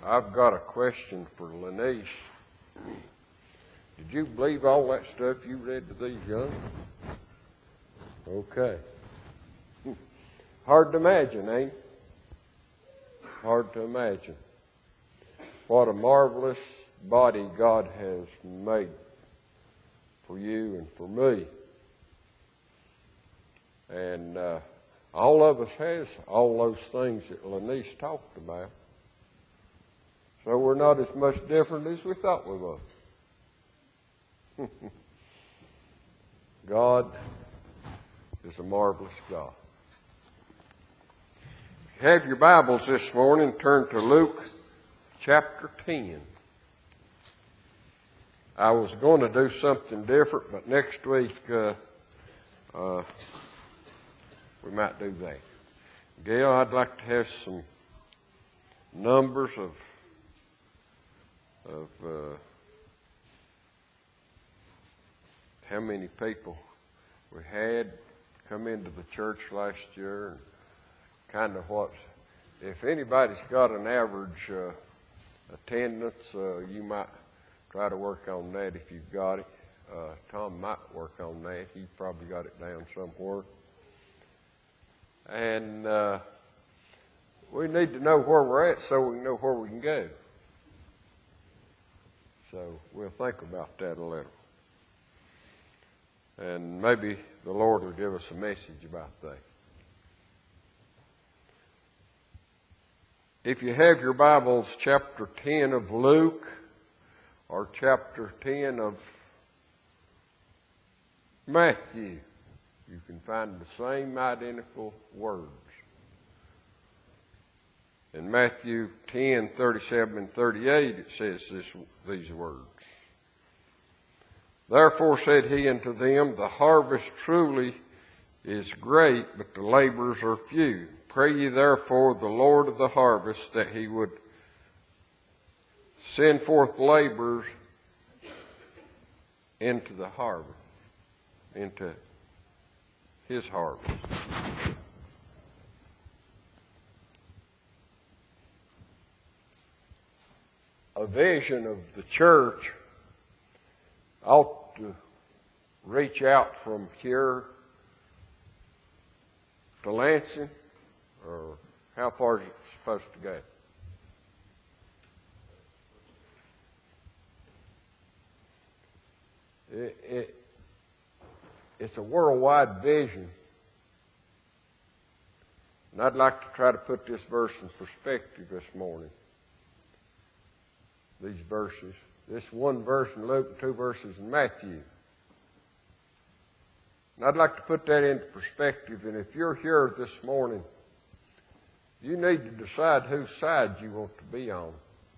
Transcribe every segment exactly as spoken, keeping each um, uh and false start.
I've got a question for Lanice. Did you believe all that stuff you read to these young? Okay. Hard to imagine, ain't it? Hard to imagine what a marvelous body God has made for you and for me. And uh, all of us has all those things that Lanice talked about. So we're not as much different as we thought we were. God is a marvelous God. If you have your Bibles this morning, turn to Luke chapter ten. I was going to do something different, but next week uh, uh, we might do that. Gail, I'd like to have some numbers of of uh, how many people we had come into the church last year, and kind of what, if anybody's got an average uh, attendance, uh, you might try to work on that if you've got it. Uh, Tom might work on that. He probably got it down somewhere. And uh, we need to know where we're at so we can know where we can go. So we'll think about that a little. And maybe the Lord will give us a message about that. If you have your Bibles, chapter ten of Luke or chapter ten of Matthew, you can find the same identical words. In Matthew ten, thirty-seven and thirty-eight, it says this, these words. Therefore said he unto them, the harvest truly is great, but the laborers are few. Pray ye therefore the Lord of the harvest that he would send forth laborers into the harvest, into his harvest. A vision of the church ought to reach out from here to Lansing, or how far is it supposed to go? It, it, it's a worldwide vision. And I'd like to try to put this verse in perspective this morning. These verses. This one verse in Luke and two verses in Matthew. And I'd like to put that into perspective. And if you're here this morning, you need to decide whose side you want to be on.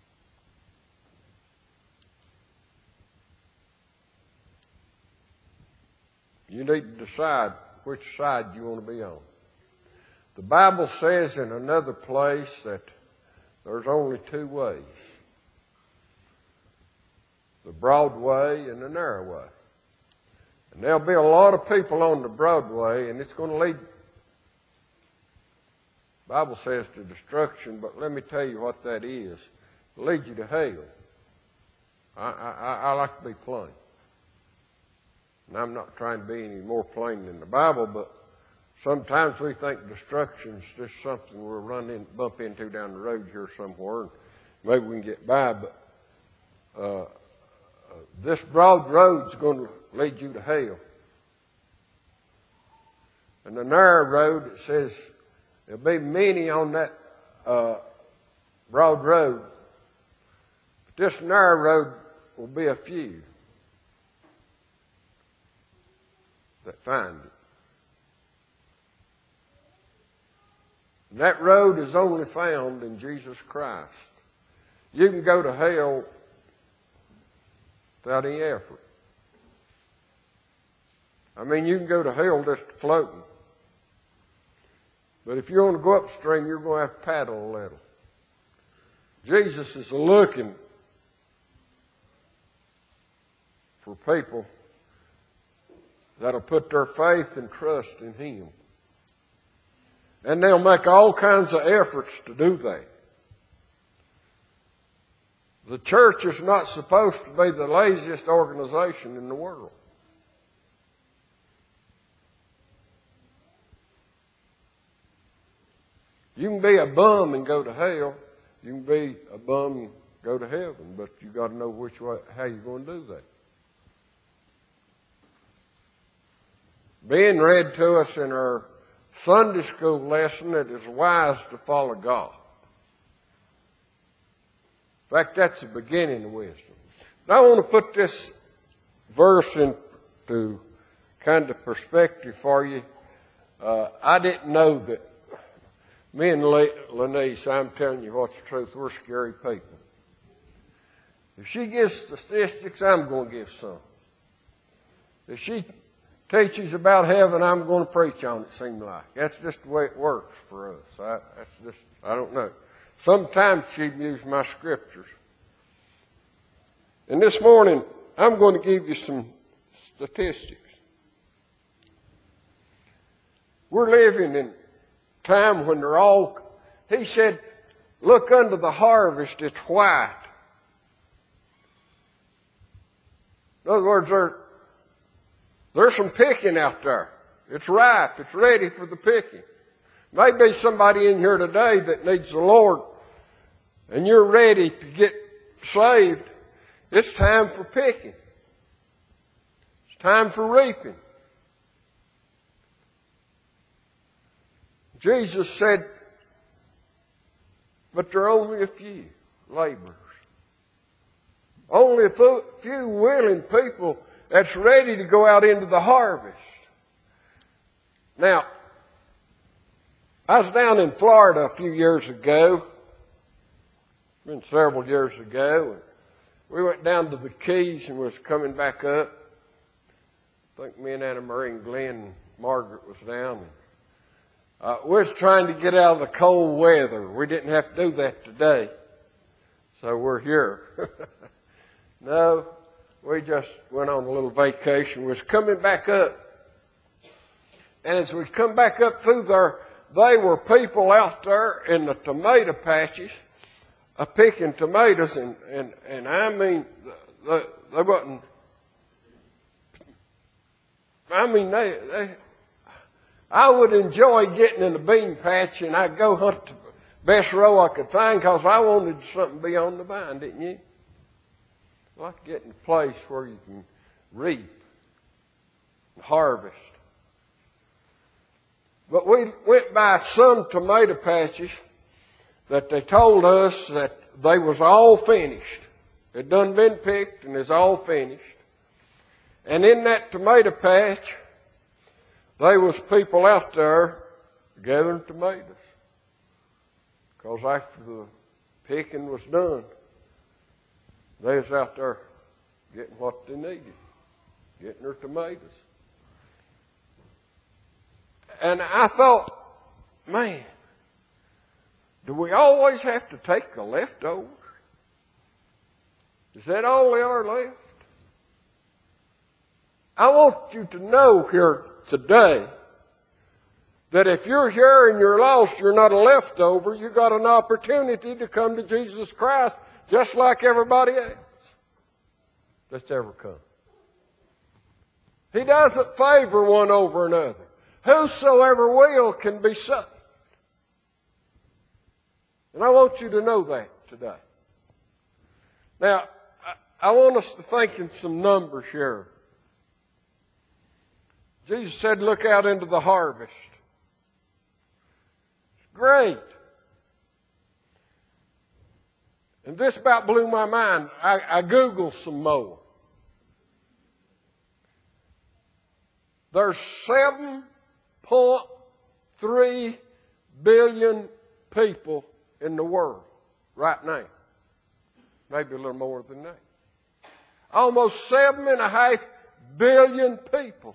You need to decide which side you want to be on. The Bible says in another place that there's only two ways. The broad way and the narrow way. And there'll be a lot of people on the broad way, and it's going to lead, the Bible says, to destruction, but let me tell you what that is. It'll lead you to hell. I, I, I like to be plain. And I'm not trying to be any more plain than the Bible, but sometimes we think destruction's just something we'll run in, bump into down the road here somewhere, and maybe we can get by, but uh, Uh, this broad road's going to lead you to hell. And the narrow road, it says, there'll be many on that uh, broad road. But this narrow road will be a few that find it. And that road is only found in Jesus Christ. You can go to hell without any effort. I mean, you can go to hell just floating. But if you want to go upstream, you're going to have to paddle a little. Jesus is looking for people that'll put their faith and trust in him. And they'll make all kinds of efforts to do that. The church is not supposed to be the laziest organization in the world. You can be a bum and go to hell. You can be a bum and go to heaven, but you got to know which way, how you're going to do that. Being read to us in our Sunday school lesson, it is wise to follow God. In fact, that's the beginning of wisdom. Now I want to put this verse into kind of perspective for you. Uh, I didn't know that me and Lenise, I'm telling you what's the truth, we're scary people. If she gives statistics, I'm going to give some. If she teaches about heaven, I'm going to preach on it, seems like. That's just the way it works for us. I, that's just, I don't know. Sometimes she'd use my scriptures. And this morning, I'm going to give you some statistics. We're living in a time when they're all, he said, look under the harvest, it's white. In other words, there, there's some picking out there. It's ripe. It's ready for the picking. Maybe somebody in here today that needs the Lord and you're ready to get saved. It's time for picking. It's time for reaping. Jesus said, but there are only a few laborers. Only a few willing people that's ready to go out into the harvest. Now, I was down in Florida a few years ago. It's been several years ago. And we went down to the Keys and was coming back up. I think me and Anna Marie and Glenn and Margaret was down. And, uh, we was trying to get out of the cold weather. We didn't have to do that today. So we're here. No, we just went on a little vacation. We was coming back up. And as we come back up through there, they were people out there in the tomato patches uh, picking tomatoes. And, and, and I mean, they, they wasn't, I mean, they, they, I would enjoy getting in the bean patch and I'd go hunt the best row I could find because I wanted something to be on the vine, didn't you? I like getting a place where you can reap and harvest. But we went by some tomato patches that they told us that they was all finished. It done been picked and it's all finished. And in that tomato patch, there was people out there gathering tomatoes. Because after the picking was done, they was out there getting what they needed, getting their tomatoes. And I thought, man, do we always have to take the leftovers? Is that all they are left? I want you to know here today that if you're here and you're lost, you're not a leftover. You got an opportunity to come to Jesus Christ just like everybody else that's ever come. He doesn't favor one over another. Whosoever will can be saved. And I want you to know that today. Now, I, I want us to think in some numbers here. Jesus said, look out into the harvest. It's great. And this about blew my mind. I, I Googled some more. There's seven point three billion people in the world right now. Maybe a little more than that. Almost seven and a half billion people.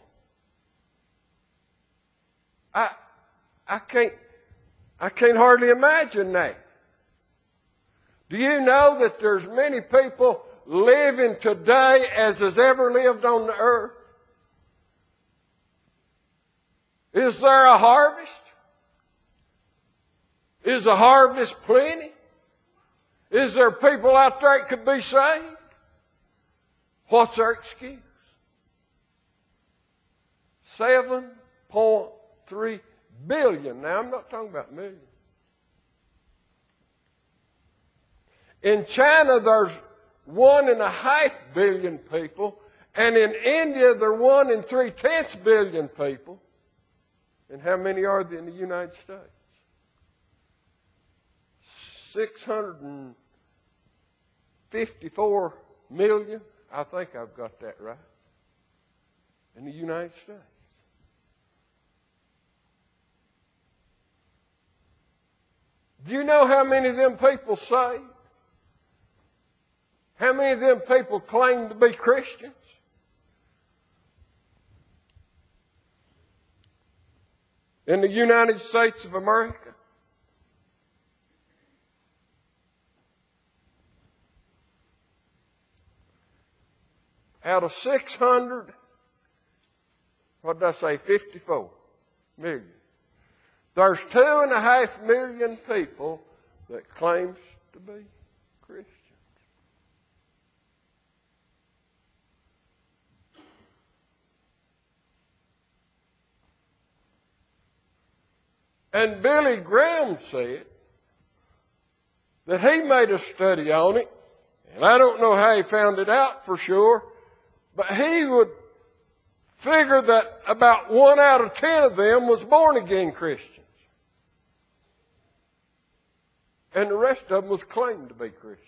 I, I can't, I can't hardly imagine that. Do you know that there's many people living today as has ever lived on the earth? Is there a harvest? Is a harvest plenty? Is there people out there that could be saved? What's their excuse? seven point three billion. Now, I'm not talking about millions. In China, there's one and a half billion people, and in India, there are one and three-tenths billion people. And how many are there in the United States? six hundred fifty-four million. I think I've got that right. In the United States. Do you know how many of them people saved? How many of them people claim to be Christians? In the United States of America? Out of six hundred, what did I say, fifty-four million. There's two and a half million people that claims to be Christians. And Billy Graham said that he made a study on it, and I don't know how he found it out for sure, but he would figure that about one out of ten of them was born-again Christians. And the rest of them was claimed to be Christians.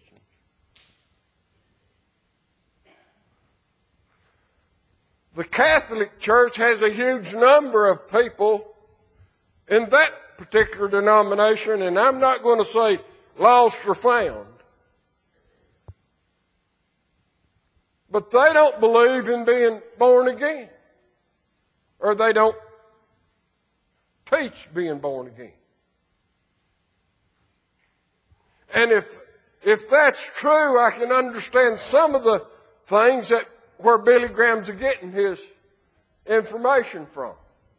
The Catholic Church has a huge number of people in that particular denomination, and I'm not going to say lost or found. But they don't believe in being born again. Or they don't teach being born again. And if, if that's true, I can understand some of the things that where Billy Graham's getting his information from.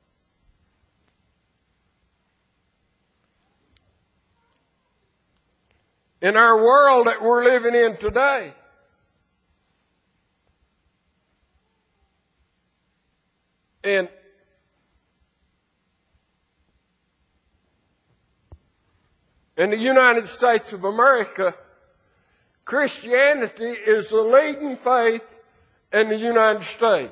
In our world that we're living in today, and in the United States of America, Christianity is the leading faith in the United States.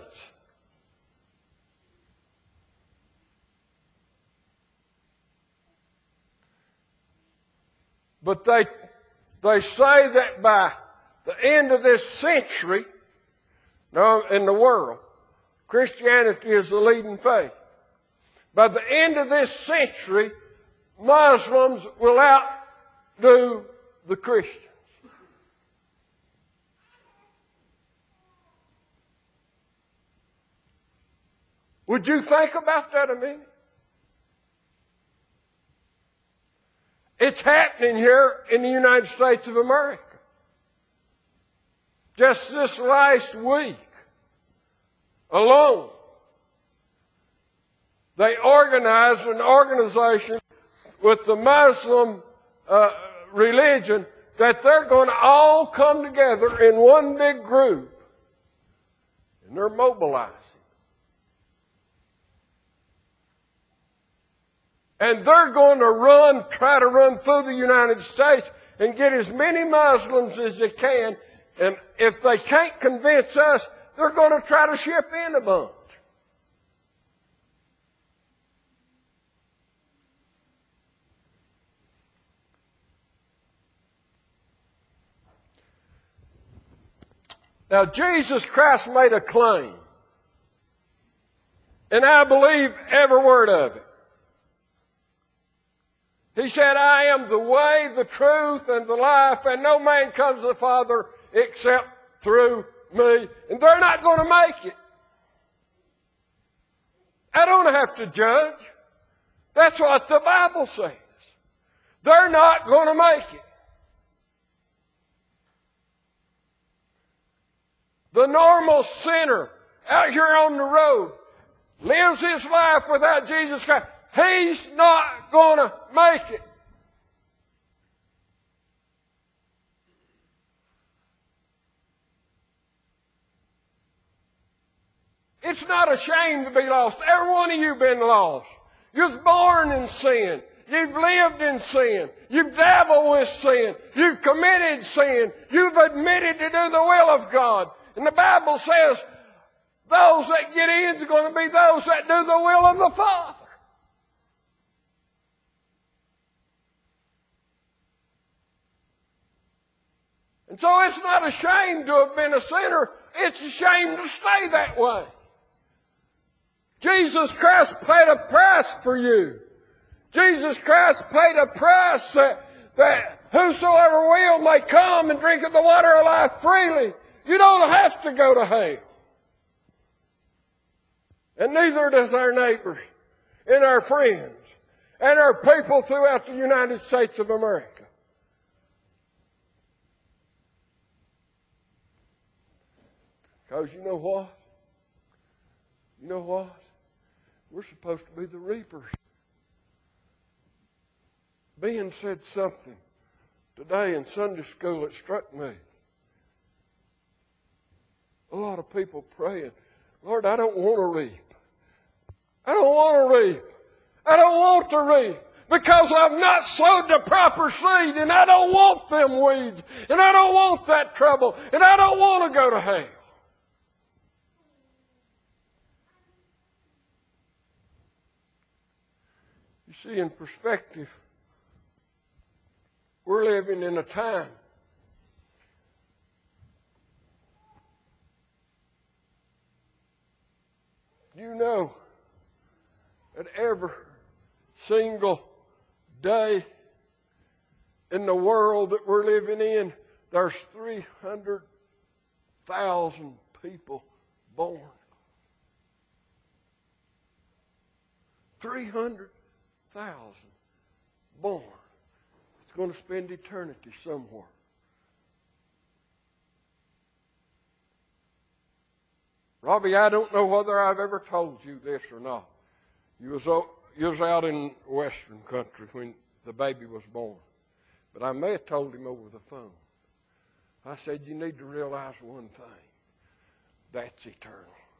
But they, they say that by the end of this century, no, in the world, Christianity is the leading faith. By the end of this century, Muslims will outdo the Christians. Would you think about that a minute? It's happening here in the United States of America. Just this last week alone, they organized an organization with the Muslim uh, religion that they're going to all come together in one big group. And they're mobilizing. And they're going to run, try to run through the United States and get as many Muslims as they can. And if they can't convince us, they're going to try to ship in a bunch. Now, Jesus Christ made a claim. And I believe every word of it. He said, I am the way, the truth, and the life, and no man comes to the Father except through me. And they're not going to make it. I don't have to judge. That's what the Bible says. They're not going to make it. The normal sinner out here on the road lives his life without Jesus Christ. He's not going to make it. It's not a shame to be lost. Every one of you been lost. You was born in sin. You've lived in sin. You've dabbled with sin. You've committed sin. You've admitted to do the will of God. And the Bible says those that get in is going to be those that do the will of the Father. And so it's not a shame to have been a sinner. It's a shame to stay that way. Jesus Christ paid a price for you. Jesus Christ paid a price that, that whosoever will may come and drink of the water of life freely. You don't have to go to hell. And neither does our neighbors and our friends and our people throughout the United States of America. Because you know what? You know what? We're supposed to be the reapers. Ben said something today in Sunday school that struck me. A lot of people praying, Lord, I don't want to reap. I don't want to reap. I don't want to reap because I've not sowed the proper seed, and I don't want them weeds, and I don't want that trouble, and I don't want to go to hell. You see, in perspective, we're living in a time you know that every single day in the world that we're living in, there's three hundred thousand people born. three hundred thousand born. It's going to spend eternity somewhere. Robbie, I don't know whether I've ever told you this or not. You was, you was out in Western country when the baby was born. But I may have told him over the phone. I said, you need to realize one thing. That's eternal.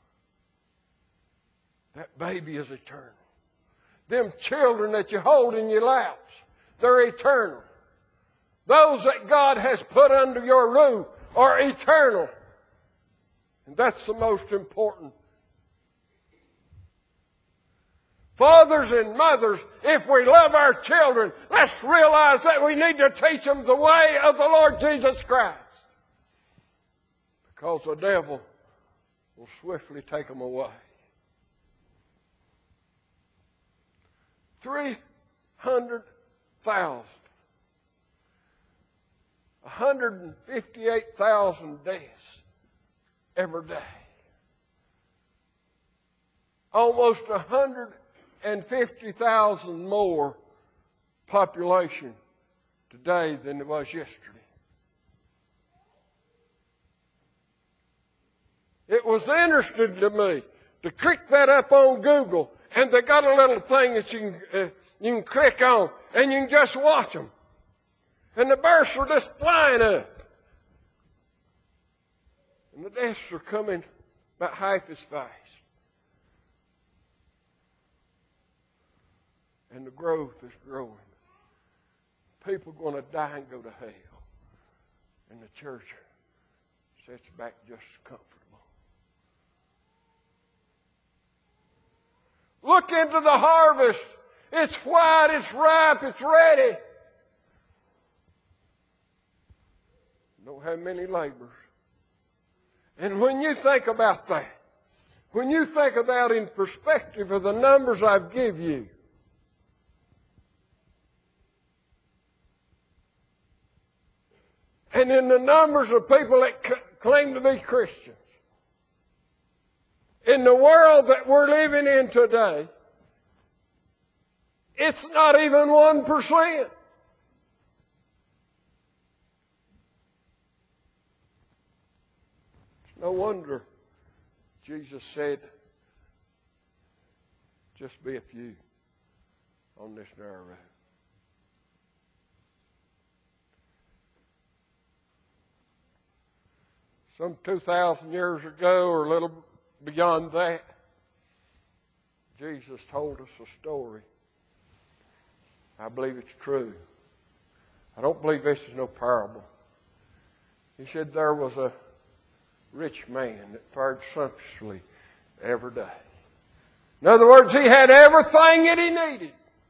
That baby is eternal. Them children that you hold in your laps, they're eternal. Those that God has put under your roof are eternal. And that's the most important. Fathers and mothers, if we love our children, let's realize that we need to teach them the way of the Lord Jesus Christ. Because the devil will swiftly take them away. Three hundred thousand. one hundred fifty-eight thousand deaths every day. Almost one hundred fifty thousand more population today than there was yesterday. It was interesting to me to click that up on Google, and they got a little thing that you can, uh, you can click on, and you can just watch them. And the births are just flying up. And the deaths are coming about half as fast. And the growth is growing. People are going to die and go to hell. And the church sits back just comfortable. Look into the harvest. It's white, it's ripe, it's ready. Don't have many laborers. And when you think about that, when you think about in perspective of the numbers I've give you, and in the numbers of people that c- claim to be Christians, in the world that we're living in today, it's not even one percent. No wonder Jesus said, just be a few on this narrow road. Some two thousand years ago or a little beyond that. Jesus told us a story. I believe it's true. I don't believe this is no parable. He said there was a rich man that fared sumptuously every day. In other words, he had everything that he needed.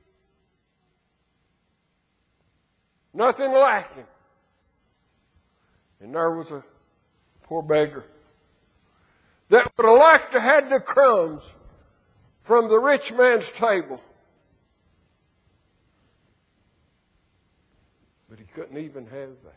Nothing lacking. And there was a poor beggar that would have liked to have the crumbs from the rich man's table. But he couldn't even have that.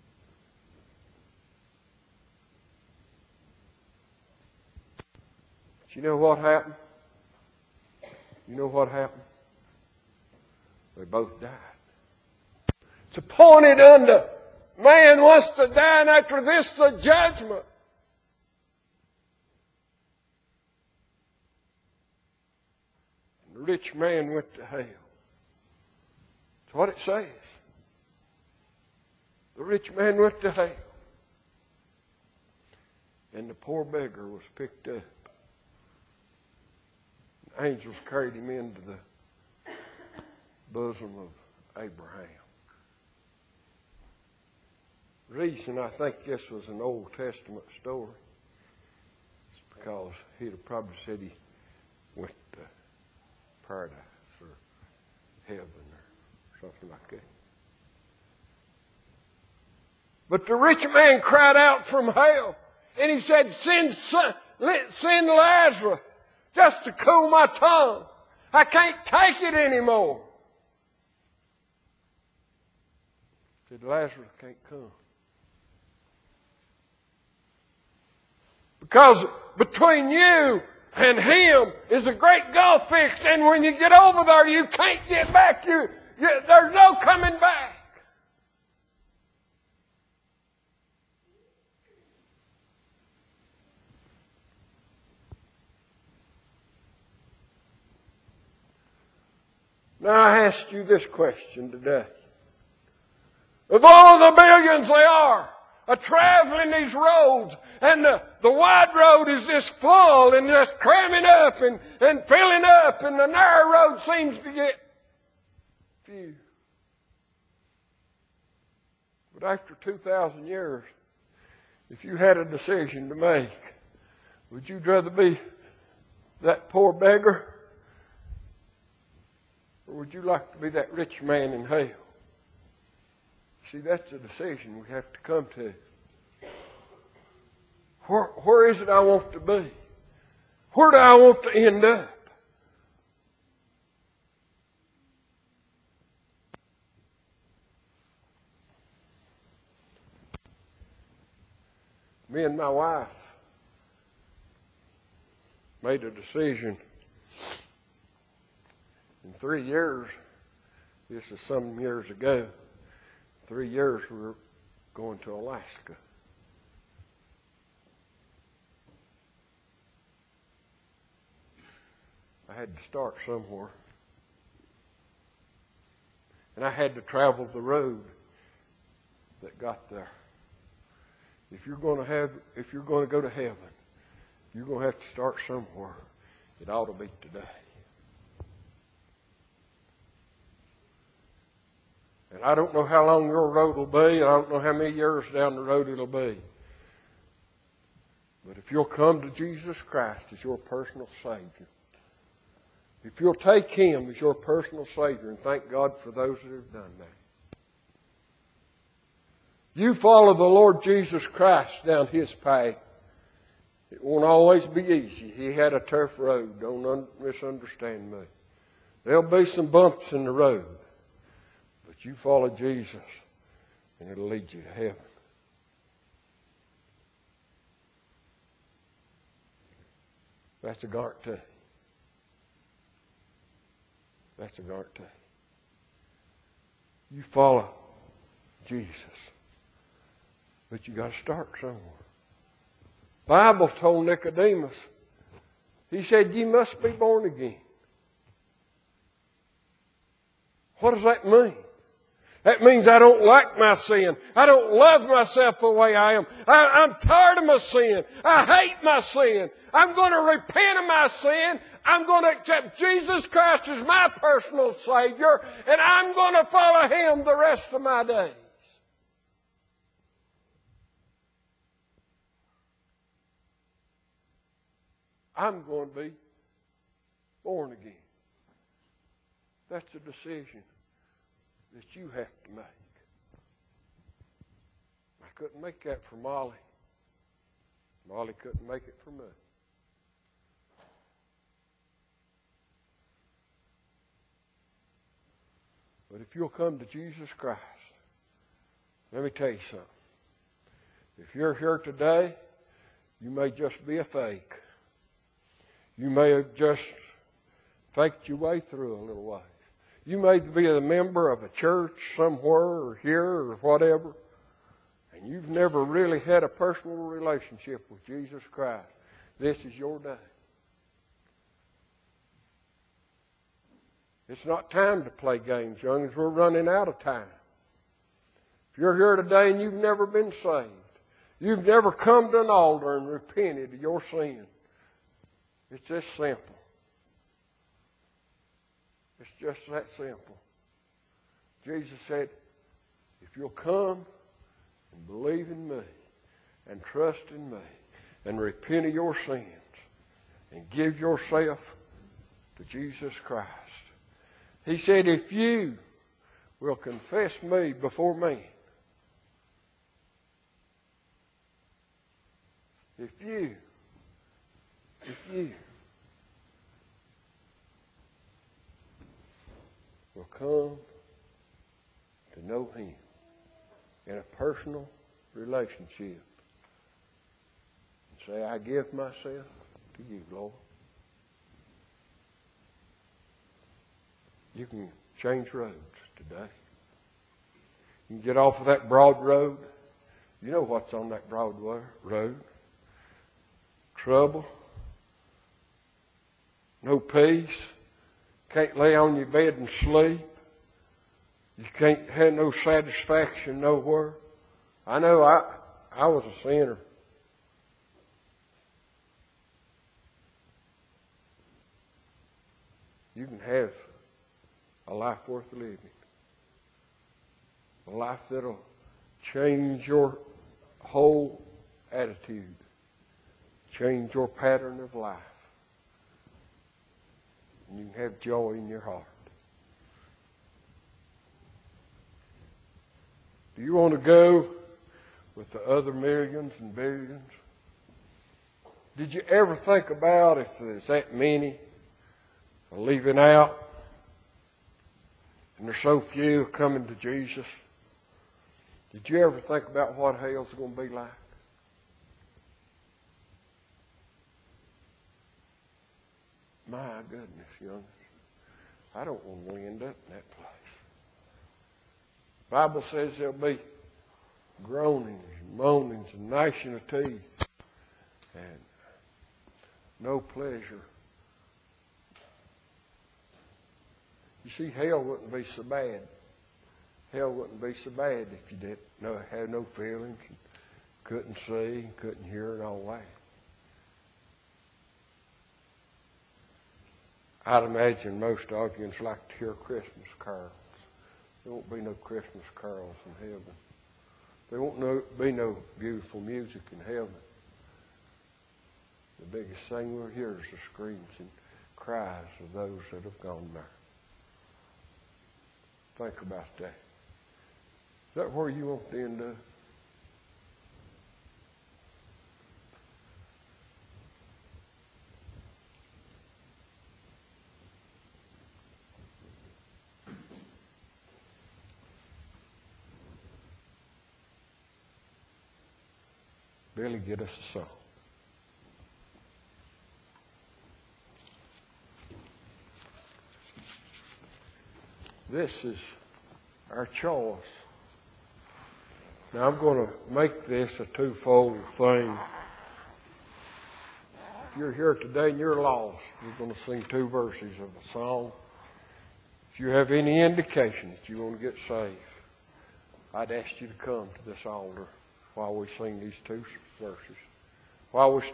But you know what happened? You know what happened? They both died. It's appointed unto man wants to die, and after this the judgment. And the rich man went to hell. That's what it says. The rich man went to hell. And the poor beggar was picked up. The angels carried him into the bosom of Abraham. The reason I think this was an Old Testament story is because he'd have probably said he went to paradise or heaven or something like that. But the rich man cried out from hell, and he said, send, send Lazarus just to cool my tongue. I can't take it anymore. He said, Lazarus can't come. Because between you and him is a great gulf fixed, and when you get over there, you can't get back. You, you, there's no coming back. Now I ask you this question today. Of all the billions they are, a traveling these roads, and the, the wide road is just full and just cramming up and, and filling up, and the narrow road seems to get few. But after two thousand years, if you had a decision to make, would you rather be that poor beggar, or would you like to be that rich man in hell? See, that's a decision we have to come to. Where, where is it I want to be? Where do I want to end up? Me and my wife made a decision. In three years, this is some years ago, three years we were going to Alaska. I had to start somewhere. And I had to travel the road that got there. If you're going to have, if you're going to go to heaven, you're going to have to start somewhere. It ought to be today. And I don't know how long your road will be. I don't know how many years down the road it'll be. But if you'll come to Jesus Christ as your personal Savior, if you'll take Him as your personal Savior, and thank God for those that have done that, you follow the Lord Jesus Christ down His path. It won't always be easy. He had a tough road. Don't un- misunderstand me. There'll be some bumps in the road. But you follow Jesus, and it'll lead you to heaven. That's a guarantee. That's a guarantee. You follow Jesus. But you got to start somewhere. The Bible told Nicodemus, he said, you must be born again. What does that mean? That means I don't like my sin. I don't love myself the way I am. I, I'm tired of my sin. I hate my sin. I'm going to repent of my sin. I'm going to accept Jesus Christ as my personal Savior, and I'm going to follow Him the rest of my days. I'm going to be born again. That's a decision that you have to make. I couldn't make that for Molly. Molly couldn't make it for me. But if you'll come to Jesus Christ, let me tell you something. If you're here today, you may just be a fake. You may have just faked your way through a little while. You may be a member of a church somewhere or here or whatever, and you've never really had a personal relationship with Jesus Christ. This is your day. It's not time to play games, youngins. We're running out of time. If you're here today and you've never been saved, you've never come to an altar and repented of your sin, it's this simple. It's just that simple. Jesus said, if you'll come and believe in me and trust in me and repent of your sins and give yourself to Jesus Christ. He said, if you will confess me before men, if you, if you will come to know Him in a personal relationship and say, I give myself to you, Lord. You can change roads today. You can get off of that broad road. You know what's on that broad road. Trouble. No peace. Can't lay on your bed and sleep. You can't have no satisfaction nowhere. I know I, I was a sinner. You can have a life worth living. A life that'll change your whole attitude. Change your pattern of life. And you can have joy in your heart. Do you want to go with the other millions and billions? Did you ever think about if there's that many leaving out and there's so few coming to Jesus? Did you ever think about what hell's going to be like? My goodness, young. I don't want to end up in that place. The Bible says there'll be groanings and moanings and gnashing of teeth and no pleasure. You see, hell wouldn't be so bad. Hell wouldn't be so bad if you didn't know, had no feelings, and couldn't see, and couldn't hear, and all that. I'd imagine most audience like to hear Christmas carols. There won't be no Christmas carols in heaven. There won't no, be no beautiful music in heaven. The biggest thing we'll hear is the screams and cries of those that have gone there. Think about that. Is that where you want to end up? Billy, get us a song. This is our choice. Now I'm going to make this a twofold thing. If you're here today and you're lost, we're going to sing two verses of a song. If you have any indication that you want to get saved, I'd ask you to come to this altar while we sing these two verses. While we